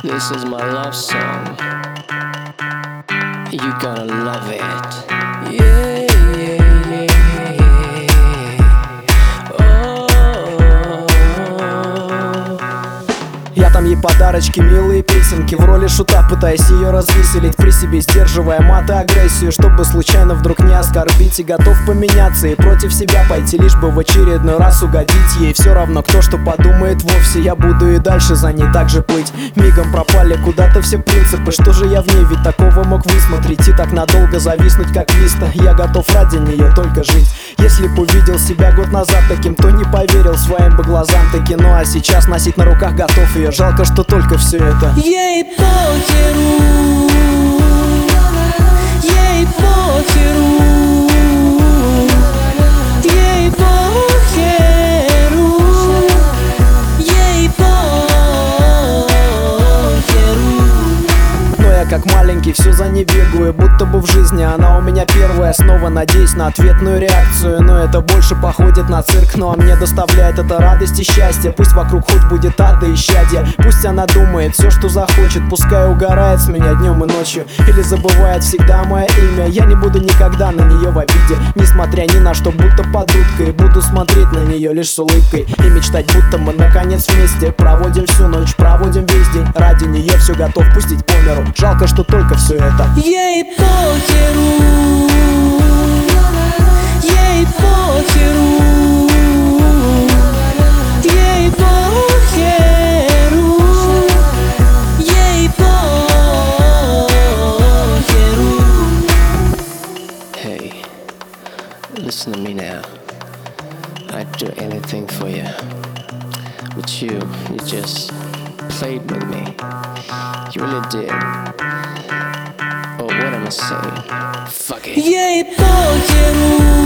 This is my love song. You gonna love it. Yeah, yeah, yeah, yeah. Oh. Я там ей подарочки, милые песенки, в роли шута пытаясь ее развеселить, при себе сдерживая мат и агрессию, чтобы случайно вдруг не оскорбить. И готов поменяться и против себя пойти, лишь бы в очередной раз угодить ей. Все равно кто что подумает вовсе, я буду и дальше за ней так же плыть. Мигом пропали куда-то все принципы, что же я в ней ведь такого мог высмотреть и так надолго зависнуть как листа. Я готов ради нее только жить. Если б увидел себя год назад таким, то не поверил своим бы глазам таки. Ну а сейчас носить на руках готов ее. Жалко, что только все это ей похеру, ей похеру, ей похеру, ей похеру. Но я как маленький все за ней бегаю, будто бы в жизни она у меня первая. Снова надеюсь на ответную реакцию, но это больше походит на цирк. Ну а мне доставляет это радость и счастье. Пусть вокруг хоть будет ад и исчадье, пусть она думает все, что захочет. Пускай угорает с меня днем и ночью, или забывает всегда мое имя. Я не буду никогда на нее в обиде, несмотря ни на что, будто под уткой. Буду смотреть на нее лишь с улыбкой и мечтать, будто мы наконец вместе. Проводим всю ночь, проводим весь день. Ради нее все готов пустить по миру. Жалко, что только все это Ей похеру, ей похеру, ей похеру, ей похеру. Hey, listen to me now. I'd do anything for you. But you just played with me. You really did. Oh, what am I saying? Fuck it. Ей похеру.